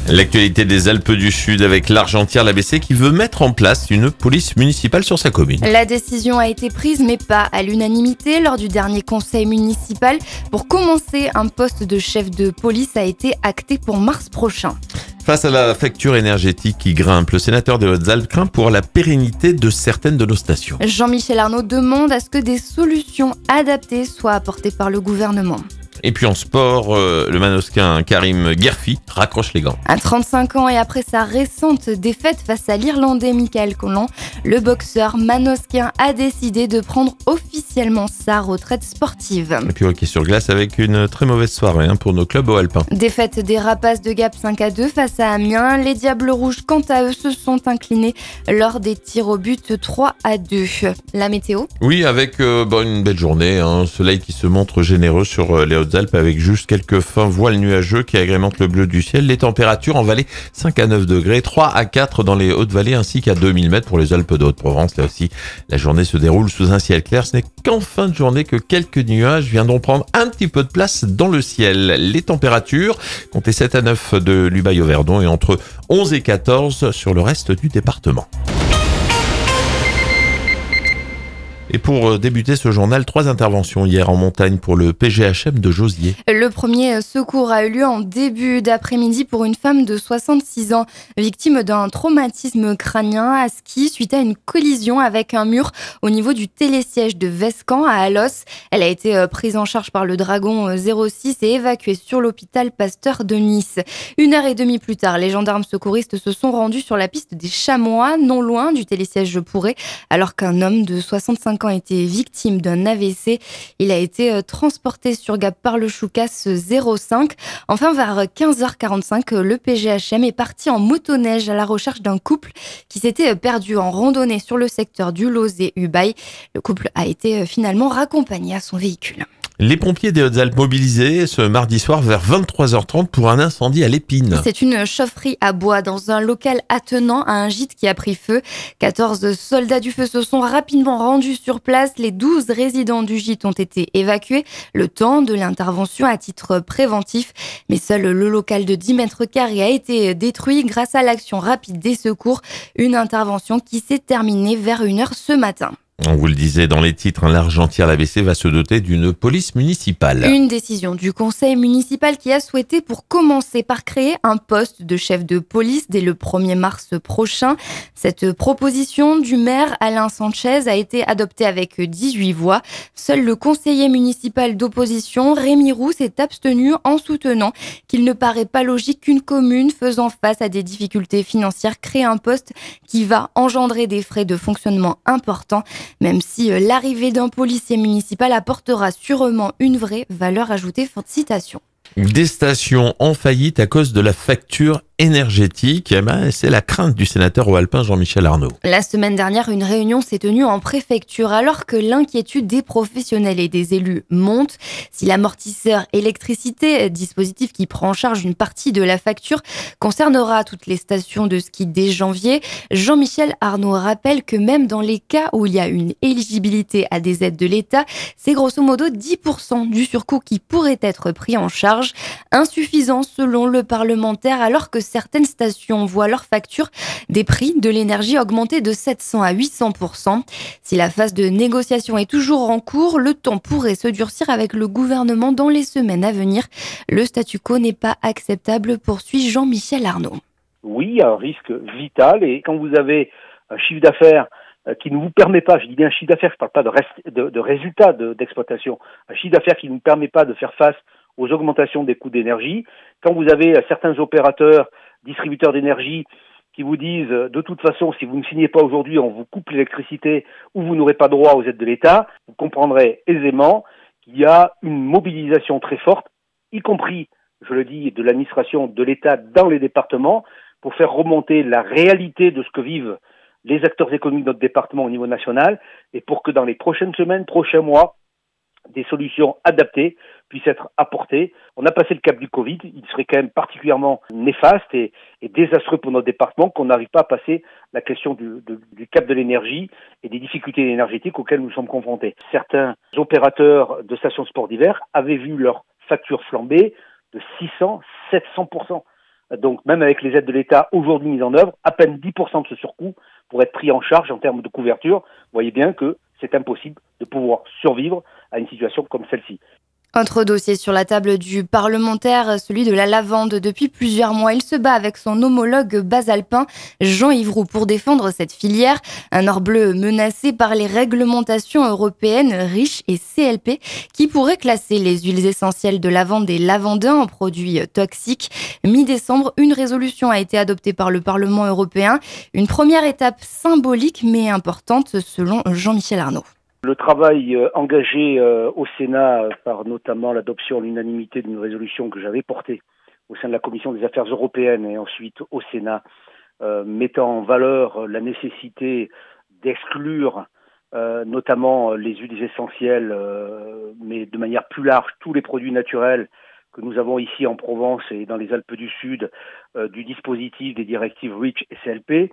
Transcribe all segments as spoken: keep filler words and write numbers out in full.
L'actualité des Alpes du Sud avec l'Argentière, l'A B C qui veut mettre en place une police municipale sur sa commune. La décision a été prise, mais pas à l'unanimité, lors du dernier conseil municipal. Pour commencer, un poste de chef de police a été acté pour mars prochain. Face à la facture énergétique qui grimpe, le sénateur des Hautes-Alpes craint pour la pérennité de certaines de nos stations. Jean-Michel Arnaud demande à ce que des solutions adaptées soient apportées par le gouvernement. Et puis en sport, euh, le manosquin Karim Guerfi raccroche les gants. À trente-cinq ans et après sa récente défaite face à l'Irlandais Michael Collin, le boxeur manosquin a décidé de prendre officiellement sa retraite sportive. Et puis hockey sur glace avec une très mauvaise soirée hein, pour nos clubs au alpins. Défaite des Rapaces de Gap cinq à deux face à Amiens. Les Diables Rouges, quant à eux, se sont inclinés lors des tirs au but trois à deux. La météo ? Oui, avec euh, bon, une belle journée, un hein, soleil qui se montre généreux sur euh, les Hautes-Alpes avec juste quelques fins voiles nuageux qui agrémentent le bleu du ciel. Les températures en vallée cinq à neuf degrés, trois à quatre dans les Hautes-Vallées ainsi qu'à deux mille mètres pour les Alpes de Haute-Provence. Là aussi, la journée se déroule sous un ciel clair. Ce n'est qu'en fin de journée que quelques nuages viendront prendre un petit peu de place dans le ciel. Les températures, comptez sept à neuf de l'Ubaye au Verdon et entre onze et quatorze sur le reste du département. Et pour débuter ce journal, trois interventions hier en montagne pour le P G H M de Josier. Le premier secours a eu lieu en début d'après-midi pour une femme de soixante-six ans, victime d'un traumatisme crânien à ski suite à une collision avec un mur au niveau du télésiège de Vescan à Alos. Elle a été prise en charge par le Dragon zéro six et évacuée sur l'hôpital Pasteur de Nice. Une heure et demie plus tard, les gendarmes secouristes se sont rendus sur la piste des Chamois, non loin du télésiège de Pourret, alors qu'un homme de soixante-cinq ans a été victime d'un A V C. Il a été transporté sur Gap par le Choucas zéro cinq. Enfin, vers quinze heures quarante-cinq, le P G H M est parti en motoneige à la recherche d'un couple qui s'était perdu en randonnée sur le secteur du Lozé-Ubaye. Le couple a été finalement raccompagné à son véhicule. Les pompiers des Hautes-Alpes mobilisés ce mardi soir vers vingt-trois heures trente pour un incendie à l'Épine. C'est une chaufferie à bois dans un local attenant à un gîte qui a pris feu. quatorze soldats du feu se sont rapidement rendus sur place. Les douze résidents du gîte ont été évacués le temps de l'intervention à titre préventif. Mais seul le local de dix mètres carrés a été détruit grâce à l'action rapide des secours. Une intervention qui s'est terminée vers une heure ce matin. On vous le disait dans les titres, l'Argentière, l'A B C va se doter d'une police municipale. Une décision du conseil municipal qui a souhaité pour commencer par créer un poste de chef de police dès le premier mars prochain. Cette proposition du maire Alain Sanchez a été adoptée avec dix-huit voix. Seul le conseiller municipal d'opposition, Rémi Roux, s'est abstenu en soutenant qu'il ne paraît pas logique qu'une commune faisant face à des difficultés financières crée un poste qui va engendrer des frais de fonctionnement importants. Même si l'arrivée d'un policier municipal apportera sûrement une vraie valeur ajoutée. Fin de citation. Des stations en faillite à cause de la facture énergétique, eh ben, c'est la crainte du sénateur au alpin Jean-Michel Arnaud. La semaine dernière, une réunion s'est tenue en préfecture alors que l'inquiétude des professionnels et des élus monte. Si l'amortisseur électricité, dispositif qui prend en charge une partie de la facture, concernera toutes les stations de ski dès janvier, Jean-Michel Arnaud rappelle que même dans les cas où il y a une éligibilité à des aides de l'État, c'est grosso modo dix pour cent du surcoût qui pourrait être pris en charge. Insuffisant selon le parlementaire alors que certaines stations voient leur facture des prix de l'énergie augmenter de sept cents à huit cents pour cent. Si la phase de négociation est toujours en cours, le temps pourrait se durcir avec le gouvernement dans les semaines à venir. Le statu quo n'est pas acceptable, poursuit Jean-Michel Arnaud. Oui, il y a un risque vital et quand vous avez un chiffre d'affaires qui ne vous permet pas, je dis bien un chiffre d'affaires, je ne parle pas de, rest, de, de résultats de, d'exploitation, un chiffre d'affaires qui ne vous permet pas de faire face aux augmentations des coûts d'énergie. Quand vous avez certains opérateurs, distributeurs d'énergie qui vous disent de toute façon, si vous ne signez pas aujourd'hui, on vous coupe l'électricité ou vous n'aurez pas droit aux aides de l'État, vous comprendrez aisément qu'il y a une mobilisation très forte, y compris, je le dis, de l'administration de l'État dans les départements, pour faire remonter la réalité de ce que vivent les acteurs économiques de notre département au niveau national et pour que dans les prochaines semaines, prochains mois, des solutions adaptées puissent être apportées. On a passé le cap du Covid, il serait quand même particulièrement néfaste et, et désastreux pour notre département qu'on n'arrive pas à passer la question du, de, du cap de l'énergie et des difficultés énergétiques auxquelles nous sommes confrontés. Certains opérateurs de stations de sport d'hiver avaient vu leur facture flamber de six cents à sept cents pour cent. Donc même avec les aides de l'État aujourd'hui mises en œuvre, à peine dix pour cent de ce surcoût pour être pris en charge en termes de couverture. Vous voyez bien que c'est impossible de pouvoir survivre à une situation comme celle-ci. Autre dossier sur la table du parlementaire, celui de la lavande. Depuis plusieurs mois, il se bat avec son homologue basalpin, Jean-Yves Roux, pour défendre cette filière. Un or bleu menacé par les réglementations européennes REACH et C L P qui pourraient classer les huiles essentielles de lavande et lavandin en produits toxiques. Mi-décembre, une résolution a été adoptée par le Parlement européen. Une première étape symbolique mais importante selon Jean-Michel Arnaud. Le travail euh, engagé euh, au Sénat euh, par notamment l'adoption à l'unanimité d'une résolution que j'avais portée au sein de la Commission des Affaires européennes et ensuite au Sénat, euh, mettant en valeur la nécessité d'exclure euh, notamment les huiles essentielles, euh, mais de manière plus large tous les produits naturels que nous avons ici en Provence et dans les Alpes du Sud euh, du dispositif des directives REACH et C L P.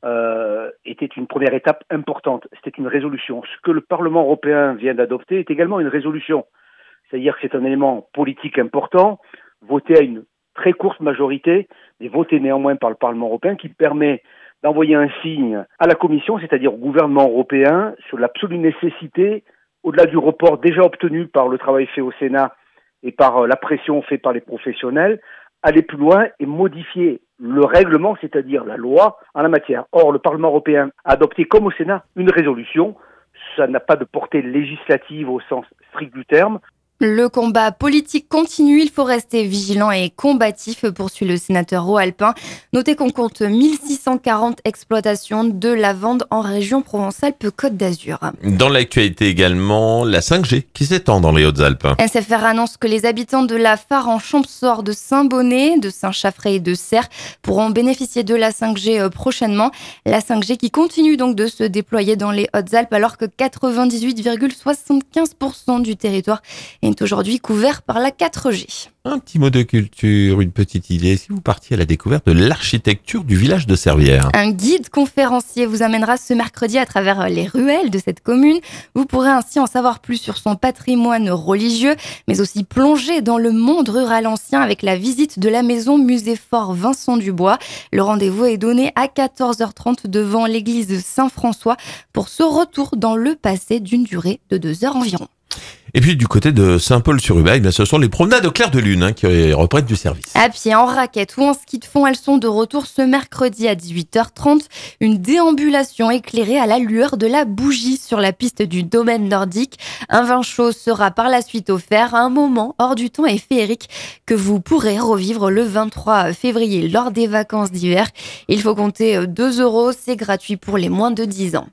Euh, était une première étape importante. C'était une résolution. Ce que le Parlement européen vient d'adopter est également une résolution. C'est-à-dire que c'est un élément politique important, voté à une très courte majorité, mais voté néanmoins par le Parlement européen, qui permet d'envoyer un signe à la Commission, c'est-à-dire au gouvernement européen, sur l'absolue nécessité, au-delà du report déjà obtenu par le travail fait au Sénat et par la pression faite par les professionnels, aller plus loin et modifier le règlement, c'est-à-dire la loi en la matière. Or, le Parlement européen a adopté, comme au Sénat, une résolution. Ça n'a pas de portée législative au sens strict du terme. Le combat politique continue, il faut rester vigilant et combatif, poursuit le sénateur Haut-Alpin. Notez qu'on compte mille six cent quarante exploitations de lavande en région Provence-Alpes-Côte d'Azur. Dans l'actualité également, la cinq G qui s'étend dans les Hautes-Alpes. S F R annonce que les habitants de la Fare-en-Champsaur, de Saint-Bonnet, de Saint-Chaffré et de Serres pourront bénéficier de la cinq G prochainement. La cinq G qui continue donc de se déployer dans les Hautes-Alpes alors que quatre-vingt-dix-huit virgule soixante-quinze pour cent du territoire est est aujourd'hui couvert par la quatre G. Un petit mot de culture, une petite idée. Si vous partiez à la découverte de l'architecture du village de Servières. Un guide conférencier vous amènera ce mercredi à travers les ruelles de cette commune. Vous pourrez ainsi en savoir plus sur son patrimoine religieux, mais aussi plonger dans le monde rural ancien avec la visite de la maison musée fort Vincent Dubois. Le rendez-vous est donné à quatorze heures trente devant l'église Saint-François pour ce retour dans le passé d'une durée de deux heures environ. Et puis du côté de Saint-Paul-sur-Ubaye, ce sont les promenades au clair de lune hein, qui reprennent du service. À pied, en raquette ou en ski de fond, elles sont de retour ce mercredi à dix-huit heures trente. Une déambulation éclairée à la lueur de la bougie sur la piste du domaine nordique. Un vin chaud sera par la suite offert, un moment hors du temps et féerique que vous pourrez revivre le vingt-trois février lors des vacances d'hiver. Il faut compter deux euros, c'est gratuit pour les moins de dix ans.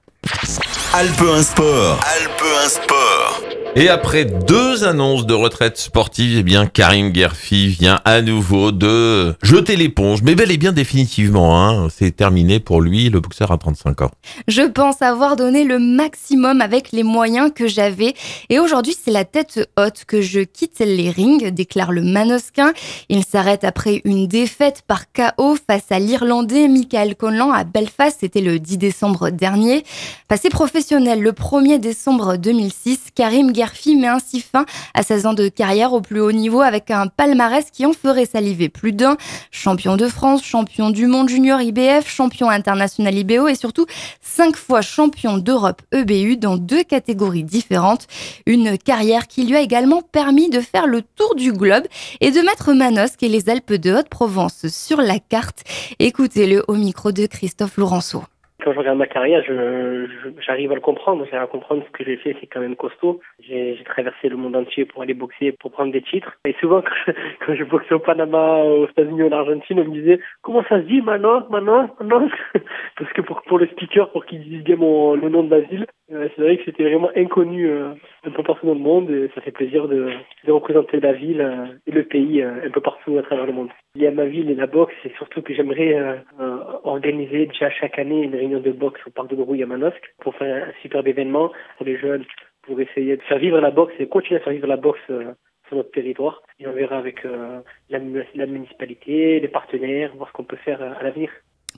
Alpe un Sport. Alpe un Sport. Et après deux annonces de retraite sportive, eh bien Karim Guerfi vient à nouveau de jeter l'éponge, mais bel et bien définitivement. Hein. C'est terminé pour lui, le boxeur à trente-cinq ans. Je pense avoir donné le maximum avec les moyens que j'avais. Et aujourd'hui, c'est la tête haute que je quitte les rings, déclare le Manosquin. Il s'arrête après une défaite par K O face à l'Irlandais Michael Conlan à Belfast. C'était le dix décembre dernier. Passé professionnel le premier décembre deux mille six, Karim Guerfi met ainsi fin à seize ans de carrière au plus haut niveau avec un palmarès qui en ferait saliver plus d'un. Champion de France, champion du monde junior I B F, champion international I B O et surtout cinq fois champion d'Europe E B U dans deux catégories différentes. Une carrière qui lui a également permis de faire le tour du globe et de mettre Manosque et les Alpes de Haute-Provence sur la carte. Écoutez-le au micro de Christophe Laurenceau. Quand je regarde ma carrière, je, je, j'arrive à le comprendre. J'arrive à comprendre ce que j'ai fait, c'est quand même costaud. J'ai, j'ai traversé le monde entier pour aller boxer, pour prendre des titres. Et souvent, quand je, quand je boxais au Panama, aux États-Unis, en Argentine, on me disait « Comment ça se dit, Manos, Manos, Manos ?» Parce que pour, pour le speaker, pour qu'il dise bien mon, le nom de ma ville, euh, c'est vrai que c'était vraiment inconnu euh, un peu partout dans le monde. Et ça fait plaisir de, de représenter la ville euh, et le pays euh, un peu partout à travers le monde. Il y a ma ville et la boxe, et surtout que j'aimerais euh, euh, organiser déjà chaque année une réunion de boxe au parc de Grouille à Manosque pour faire un superbe événement pour les jeunes, pour essayer de faire vivre la boxe et continuer à faire vivre la boxe euh, sur notre territoire. Et on verra avec euh, la, la municipalité, les partenaires, voir ce qu'on peut faire euh, à l'avenir.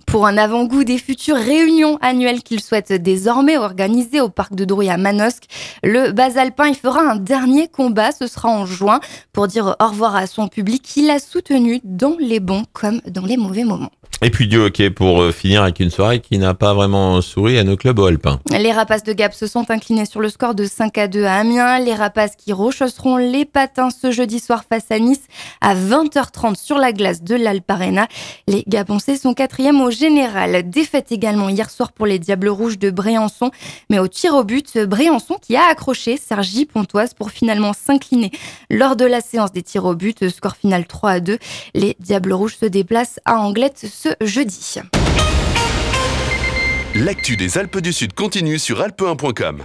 Pour un avant-goût des futures réunions annuelles qu'il souhaite désormais organiser au parc de Drouy à Manosque, le Bas Alpin y fera un dernier combat, ce sera en juin, pour dire au revoir à son public qu'il a soutenu dans les bons comme dans les mauvais moments. Et puis du hockey pour finir avec une soirée qui n'a pas vraiment souri à nos clubs alpins. Les Rapaces de Gap se sont inclinés sur le score de cinq à deux à Amiens. Les Rapaces qui rechasseront les patins ce jeudi soir face à Nice à vingt heures trente sur la glace de l'Alp Arena. Les Gaponcés sont quatrième au général. Défaite également hier soir pour les Diables Rouges de Briançon. Mais au tir au but, Briançon qui a accroché Cergy Pontoise pour finalement s'incliner lors de la séance des tirs au but. Score final trois à deux. Les Diables Rouges se déplacent à Anglette ce jeudi. L'actu des Alpes du Sud continue sur alpe un point com.